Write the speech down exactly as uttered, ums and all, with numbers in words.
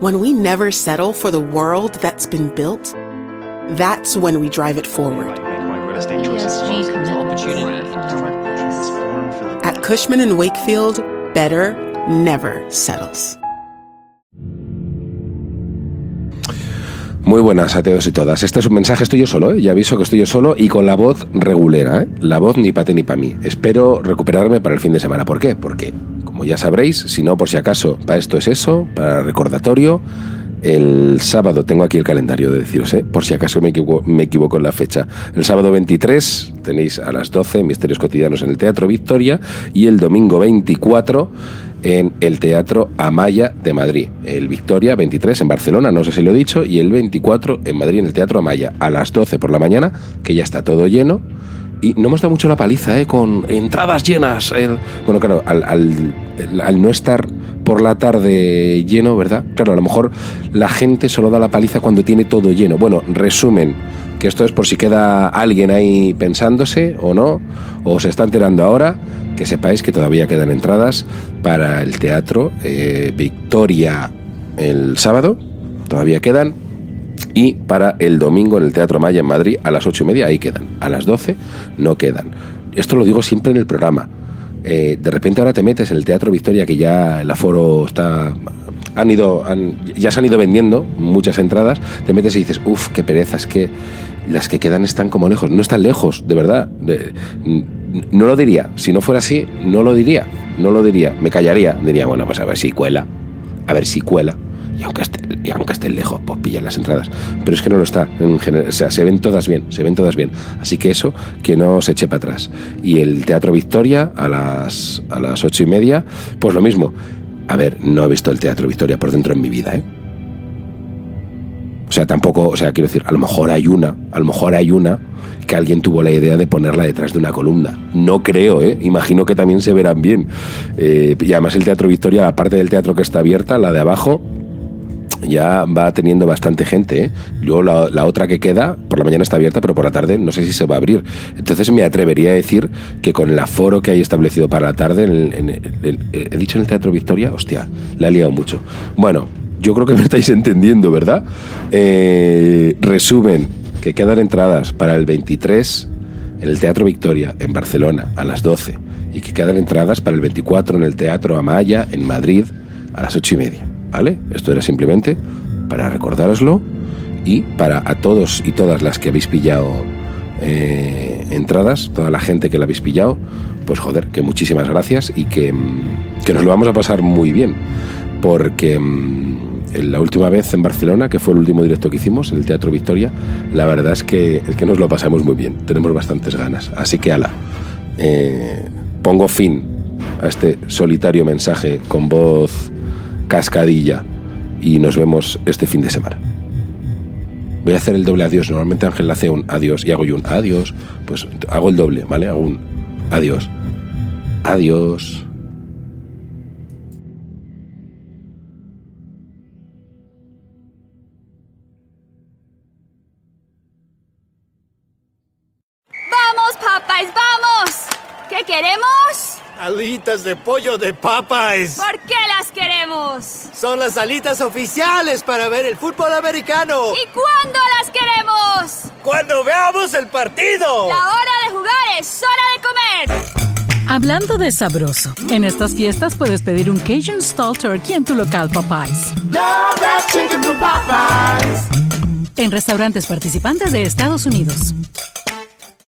when we never settle for the world that's been built, that's when we drive it forward. At Cushman and Wakefield, better never settles. Muy buenas a todos y todas. Este es un mensaje, estoy yo solo, ¿eh? Ya aviso que estoy yo solo y con la voz regulera, ¿eh? La voz ni pa' ti ni pa' mí. Espero recuperarme para el fin de semana. ¿Por qué? Porque, como ya sabréis, si no, por si acaso, para esto es eso, para recordatorio, el sábado, tengo aquí el calendario de deciros, ¿eh? Por si acaso me equivoco, me equivoco en la fecha. El sábado veintitrés tenéis a las doce Misterios Cotidianos en el Teatro Victoria y el domingo veinticuatro en el Teatro Amaya de Madrid. El Victoria veintitrés en Barcelona, no sé si lo he dicho, y el veinticuatro en Madrid en el Teatro Amaya a las doce por la mañana, que ya está todo lleno. Y no hemos dado mucho la paliza, ¿eh? Con entradas llenas. El... Bueno, claro, al, al, al no estar por la tarde lleno, ¿verdad? Claro, a lo mejor la gente solo da la paliza cuando tiene todo lleno. Bueno, resumen, que esto es por si queda alguien ahí pensándose o no, o se está enterando ahora, que sepáis que todavía quedan entradas para el Teatro eh, Victoria el sábado, todavía quedan, y para el domingo en el Teatro Amaya en Madrid a las ocho y media, ahí quedan, a las doce no quedan. Esto lo digo siempre en el programa. Eh, de repente ahora te metes en el Teatro Victoria, que ya el aforo está... Han ido, han, ya se han ido vendiendo muchas entradas, te metes y dices, uff, qué pereza, es que las que quedan están como lejos. No están lejos, de verdad. De, no lo diría. Si no fuera así, no lo diría. No lo diría. Me callaría. Diría, bueno, pues a ver si cuela. A ver si cuela. Y aunque esté, y aunque estén lejos, pues pillan las entradas. Pero es que no lo está. En general, o sea, se ven todas bien. Se ven todas bien. Así que eso, que no se eche para atrás. Y el Teatro Victoria a las, a las ocho y media, pues lo mismo. A ver, no he visto el Teatro Victoria por dentro en mi vida, ¿eh? O sea, tampoco, o sea, quiero decir, a lo mejor hay una, a lo mejor hay una que alguien tuvo la idea de ponerla detrás de una columna. No creo, ¿eh? Imagino que también se verán bien. Eh, y además el Teatro Victoria, la parte del teatro que está abierta, la de abajo, ya va teniendo bastante gente, ¿eh? Luego la, la otra que queda, por la mañana está abierta, pero por la tarde no sé si se va a abrir. Entonces me atrevería a decir que con el aforo que hay establecido para la tarde, en, en, en, en, he dicho en el Teatro Victoria, hostia, la he liado mucho. Bueno, yo creo que me estáis entendiendo, ¿verdad? Eh, resumen, que quedan entradas para el veintitrés en el Teatro Victoria, en Barcelona, a las doce, y que quedan entradas para el veinticuatro en el Teatro Amaya, en Madrid, a las ocho y media. ¿Vale? Esto era simplemente para recordároslo y para a todos y todas las que habéis pillado eh, entradas, toda la gente que la habéis pillado, pues joder, que muchísimas gracias y que, que nos lo vamos a pasar muy bien, porque la última vez en Barcelona, que fue el último directo que hicimos en el Teatro Victoria, la verdad es que, es que nos lo pasamos muy bien, tenemos bastantes ganas, así que ala, eh, pongo fin a este solitario mensaje con voz cascadilla y nos vemos este fin de semana. Voy a hacer el doble adiós. Normalmente Ángel hace un adiós y hago yo un adiós, pues hago el doble, ¿vale? Hago un adiós. Adiós. ¡Vamos, Popeyes, vamos! ¿Qué queremos? Alitas de pollo de Popeyes. ¿Por qué las queremos? Son las alitas oficiales para ver el fútbol americano. ¿Y cuándo las queremos? ¡Cuando veamos el partido! La hora de jugar es hora de comer. Hablando de sabroso, en estas fiestas puedes pedir un Cajun Style Turkey en tu local Popeyes. Love that chicken from Popeyes. En restaurantes participantes de Estados Unidos.